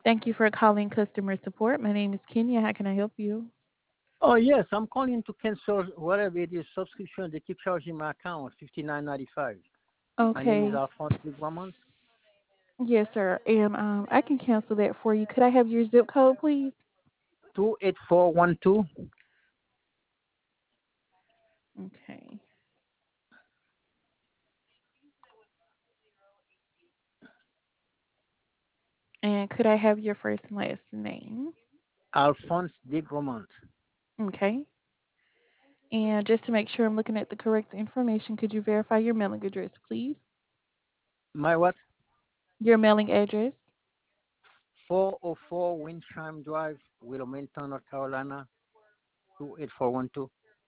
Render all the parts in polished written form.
Thank you for calling customer support. My name is Kenya. How can I help you? Oh yes, I'm calling to cancel whatever it is subscription. They keep charging my account $59.95. My name is Okay. Alphonse Bigramont. Yes, sir. And I can cancel that for you. Could I have your zip code, please? 28412. Okay. And could I have your first and last name? Alphonse Bigramont. Okay. And just to make sure I'm looking at the correct information, could you verify your mailing address, please? My what? Your mailing address. 404 Windsham Drive, Wilmington, North Carolina, 28412.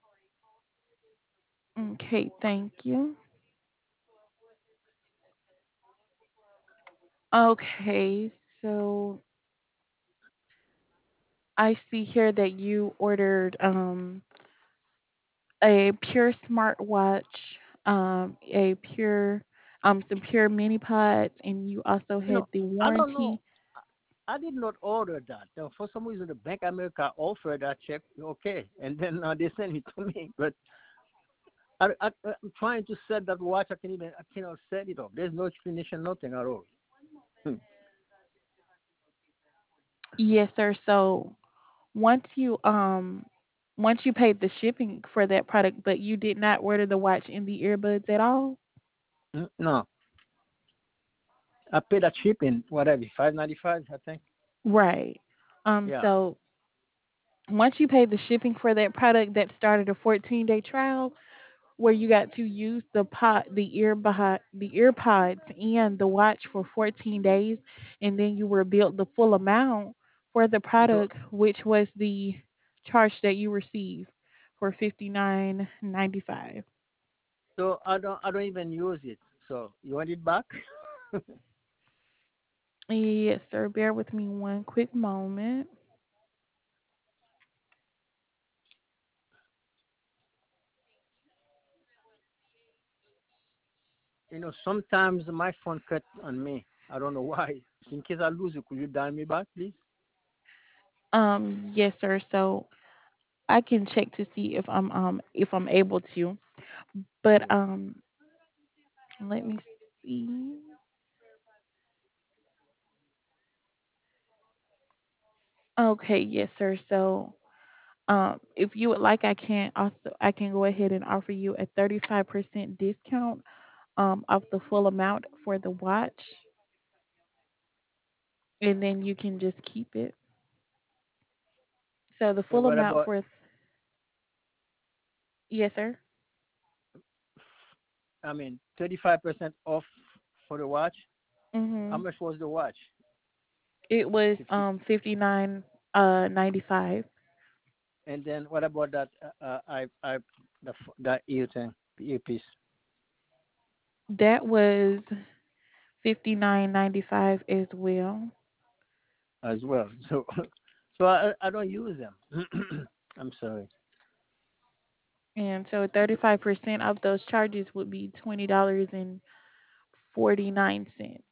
Okay, thank you. Okay, so I see here that you ordered a pure smartwatch, a pure some pure mini pods, and you also had No, the I don't warranty. know. I did not order that. For some reason, the Bank of America offered that check. Okay, and then they sent it to me. But I'm trying to set that watch. I cannot set it up. There's no explanation, nothing at all. Hmm. Yes, sir. So once you once you paid the shipping for that product, but you did not order the watch and the earbuds at all? No, I paid that shipping, whatever, $5.95, I think. Right. Yeah. So once you paid the shipping for that product, that started a 14-day trial where you got to use the ear pods and the watch for 14 days, and then you were billed the full amount for the So product, which was the charge that you received for 59.95. so I don't even use it. So you want it back? Yes, sir. Bear with me one quick moment. Sometimes my phone cut on me. I don't know why. In case I lose it, could you dial me back, please? Yes, sir. So I can check to see if I'm able to, but Mm. let me see. Okay, yes, sir. So if you would like, I can go ahead and offer you a 35% discount off the full amount for the watch, and then you can just keep it. So the full What amount about, for yes, sir. 35% off for the watch? How Mhm. much was the watch? It was 50. 59.95. And then what about that? That ear thing, the earpiece That was 59.95 as well. as well. So I don't use them. I'm sorry. And so 35% of those charges would be $20.49.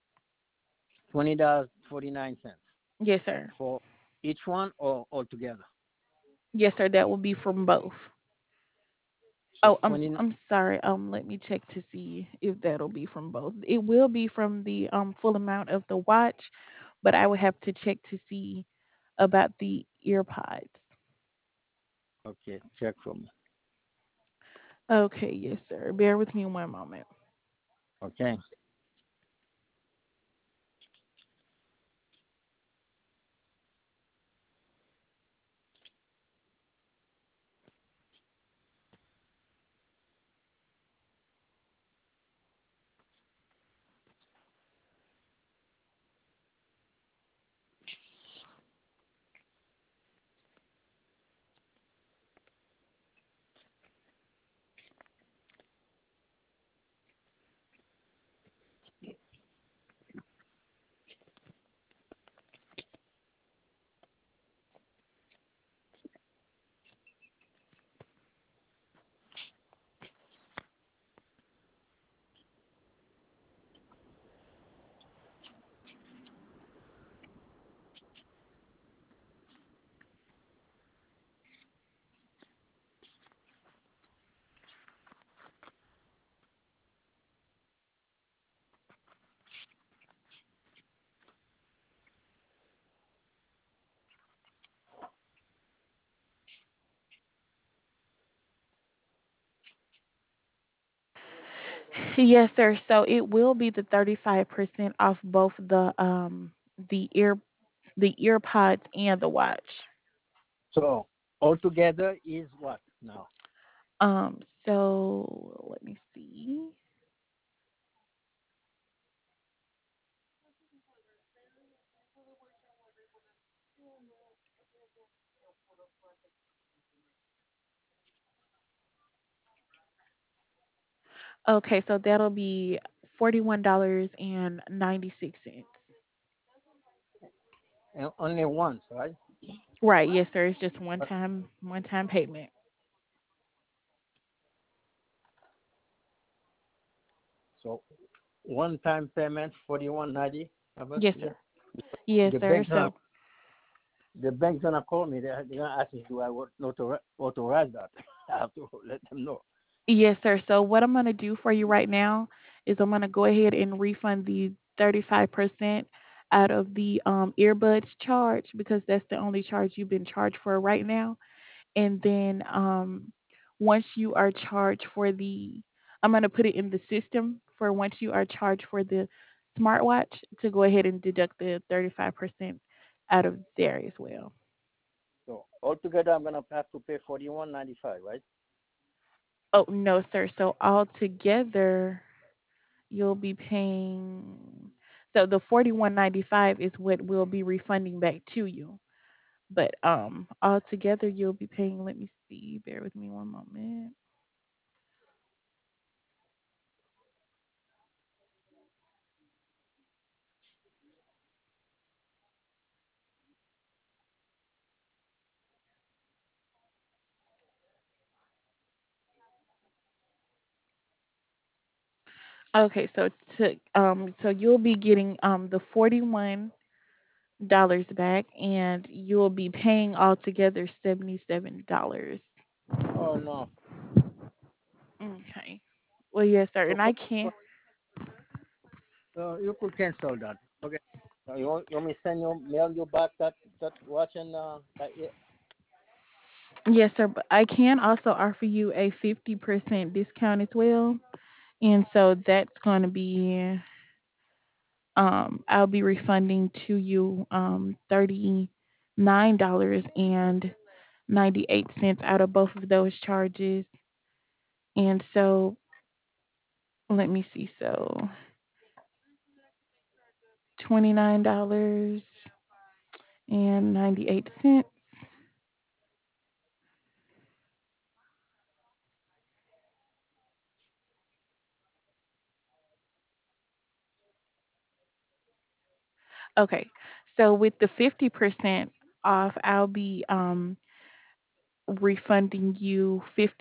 $20.49 Yes, sir. for each one or altogether. Yes, sir. That will be from both. So Oh, 20. I'm sorry. Let me check to see if that'll be from both. It will be from the full amount of the watch, but I would have to check to see about the ear pods. Okay, check for me. Okay, yes, sir. Bear with me one moment. Okay. Yes, sir. So it will be the 35% off both the ear the ear pods and the watch. So altogether is what now? So let me see. Okay, so that'll be $41.96. Only once, right? Right, yes, sir. It's just But one time payment. so one time payment 41.90. How much Yes, is sir. it? Yes, The sir. bank's gonna So the bank's gonna call me. They're gonna ask me do I want authorize that. I have to let them know. yes, sir. So what I'm gonna do for you right now is I'm gonna go ahead and refund the 35% out of the earbuds charge because that's the only charge you've been charged for right now. And then once you are charged for the, I'm gonna put it in the system for once you are charged for the smartwatch to go ahead and deduct the 35% out of there as well. So altogether, I'm gonna have to pay 41.95, right? Oh no, sir. So altogether you'll be paying, so the 41.95 is what we'll be refunding back to you. But altogether you'll be paying, let me see, bear with me one moment. Okay, so you'll be getting the $41 back and you'll be paying altogether $77. Oh no. Okay. Well, yes, sir. So And I can. you could cancel that. Okay. You want me send you mail you back that watch and Yes, sir. But I can also offer you a 50% discount as well. And so that's going to be, I'll be refunding to you $39.98 out of both of those charges. And so let me see. So $29.98. Okay. So with the 50% off, I'll be refunding you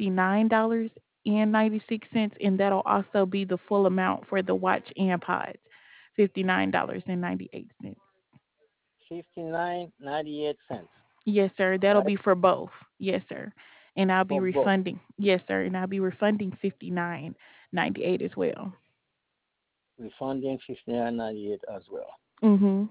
$59.96, and that'll also be the full amount for the watch and pods, $59.98. 59.98 cents, Yes, sir. That'll right? be for both. Yes, sir. And I'll be For both. refunding. Yes, sir. And I'll be refunding 59.98 as well. Refunding 59.98 as well. Mhm.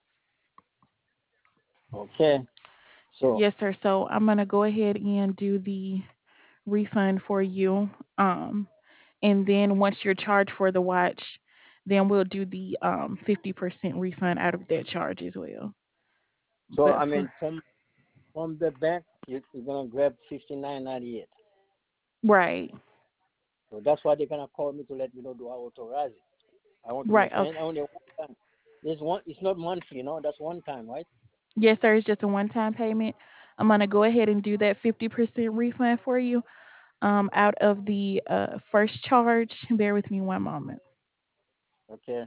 Okay. So Yes, sir. So I'm gonna go ahead and do the refund for you. And then once you're charged for the watch, then we'll do the 50% refund out of that charge as well. so But I for mean from the bank you're gonna grab 59.98. right, So that's why they're gonna call me to let me know do I authorize it. I want to make right, sure. And okay. only one time. There's one. It's not monthly, that's one time, right? Yes, sir. It's just a one-time payment. I'm gonna go ahead and do that 50% refund for you. Out of the first charge. Bear with me one moment. Okay.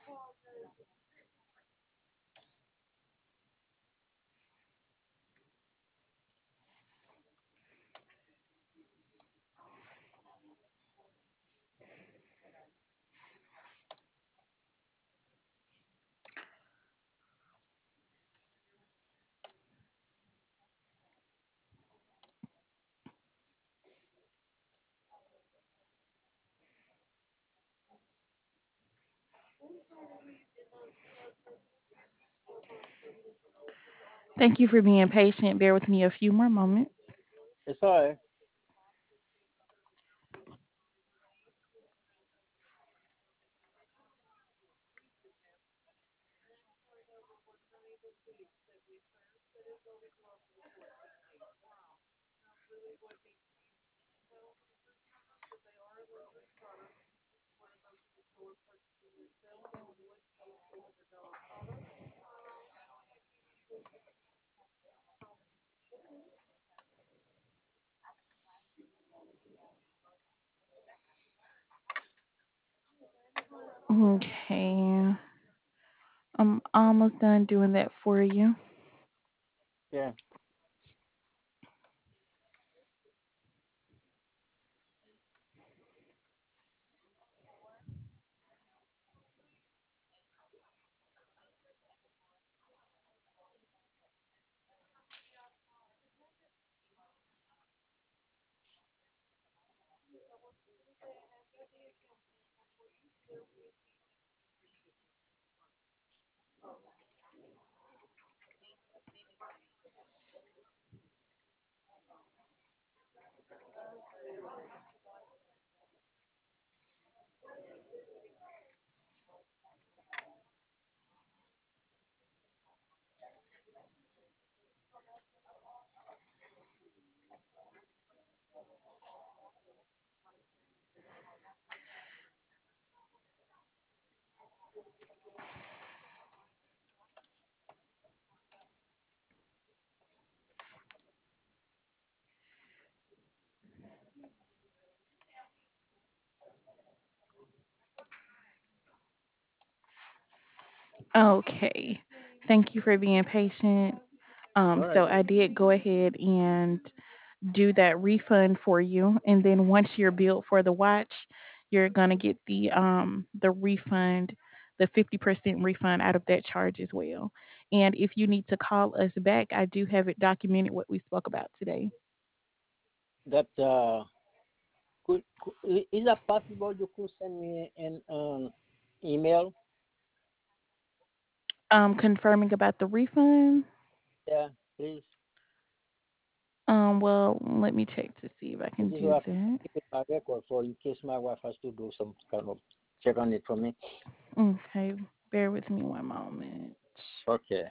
Thank you for being patient. Bear with me a few more moments. It's all right. Okay. I'm almost done doing that for you. Yeah. Okay. Thank you for being patient. All right. So I did go ahead and do that refund for you, and then once you're billed for the watch, you're gonna get the refund, the 50% refund out of that charge as well. And if you need to call us back, I do have it documented what we spoke about today. That is that possible? You could send me an email. Confirming about the refund. Yeah, please. Well, let me check to see if I can This is do what that. I keep my record for in case my wife has to do some kind of check on it for me. Okay, bear with me one moment. Okay.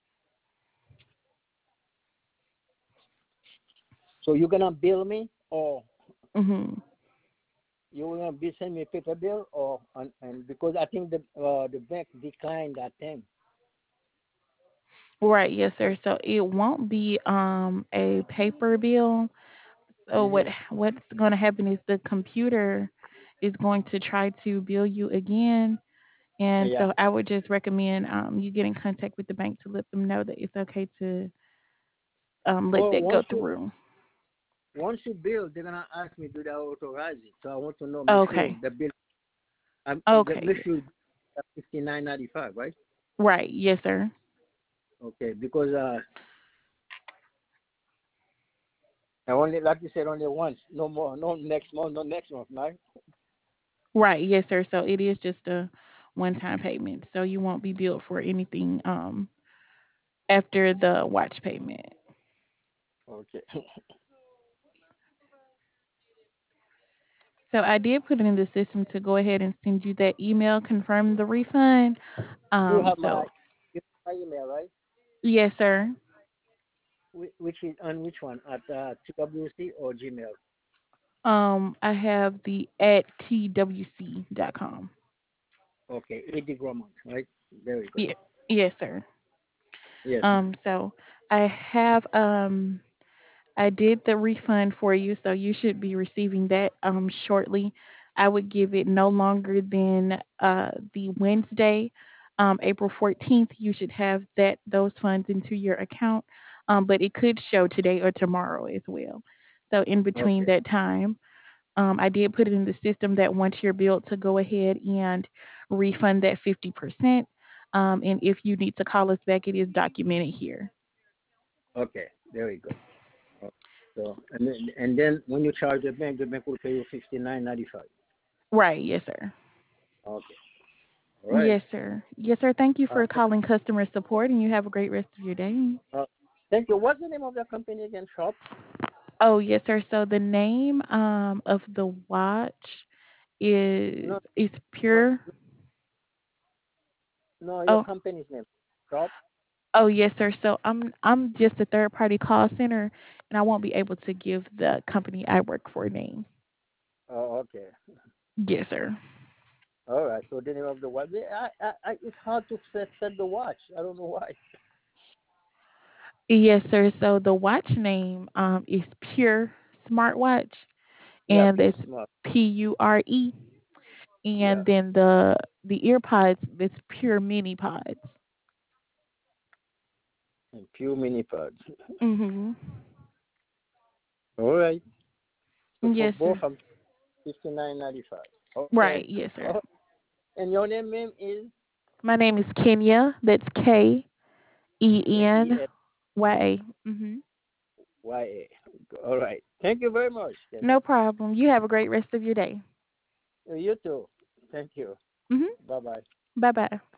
So you're gonna bill me, or Mhm. you gonna be send me a paper bill, or and because I think the bank declined that thing. Right, yes, sir. So it won't be a paper bill. So Mhm. what's going to happen is the computer is going to try to bill you again, and Yeah. so I would just recommend you get in contact with the bank to let them know that it's okay to let Well, that go through. once you bill, they're gonna ask me do they authorize it. So I want to know, make sure Okay. the bill. Make Okay. sure it's 59.95, right? Right. Yes, sir. Okay, because I only, like you said, only once, no more, no next month, no next month, right? Right. Yes, sir. So it is just a one-time payment. So you won't be billed for anything after the watch payment. Okay. So I did put it in the system to go ahead and send you that email confirm the refund. You have So you have my email, right? yes, sir. Which is on which one, at TWC or Gmail? I have the at twc.com. Okay, Eddie Grumman, right? There we go. Yeah, yes, sir. Yes. So I have I did the refund for you, so you should be receiving that shortly. I would give it no longer than the Wednesday, April 14th. You should have those funds into your account, but it could show today or tomorrow as well. So in between Okay. that time, I did put it in the system that once you're billed to go ahead and refund that 50%. And if you need to call us back, it is documented here. Okay. Very good. Okay. So and then when you charge the bank will pay you 59.95. Right. Yes, sir. Okay. All right. Yes, sir. Yes, sir. Thank you Uh, for calling customer support, and you have a great rest of your day. uh, thank you. What's the name of the company again? Shop? Oh, yes, sir. So the name of the watch is No, no, Pure. no. Your Oh, company's name. Shop. oh, yes, sir. So I'm just a third party call center, and I won't be able to give the company I work for name. Oh, okay. Yes, sir. All right. So the name of the watch. It's hard to set the watch. I don't know why. Yes, sir. So the watch name is Pure Smartwatch, Yeah, and Pure it's Smart. Pure, Yeah, and then the ear pods it's Pure Mini Pods. and Pure Mini Pods. Mhm. All right. So for Yes, both, sir. I'm 59.95. Okay. Right. Yes, sir. Oh, and your name, ma'am, is My name is Kenya. That's Kenya. K-E-N-Y-A. Mhm. All right. Thank you very much, Kenya. No problem. You have a great rest of your day. You too. Thank you. Mhm. Bye bye. Bye bye.